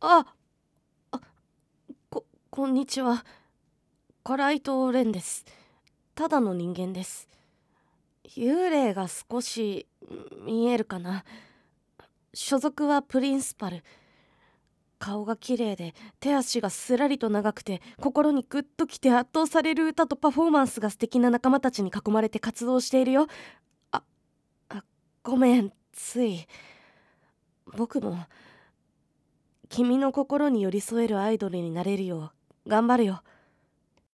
あ、あ、こんにちは。カライト・レンです。ただの人間です。幽霊が少し見えるかな。所属はプリンスパル。顔が綺麗で手足がすらりと長くて心にグッときて圧倒される歌とパフォーマンスが素敵な仲間たちに囲まれて活動しているよ。あ、ごめん、つい。僕も君の心に寄り添えるアイドルになれるよう頑張るよ。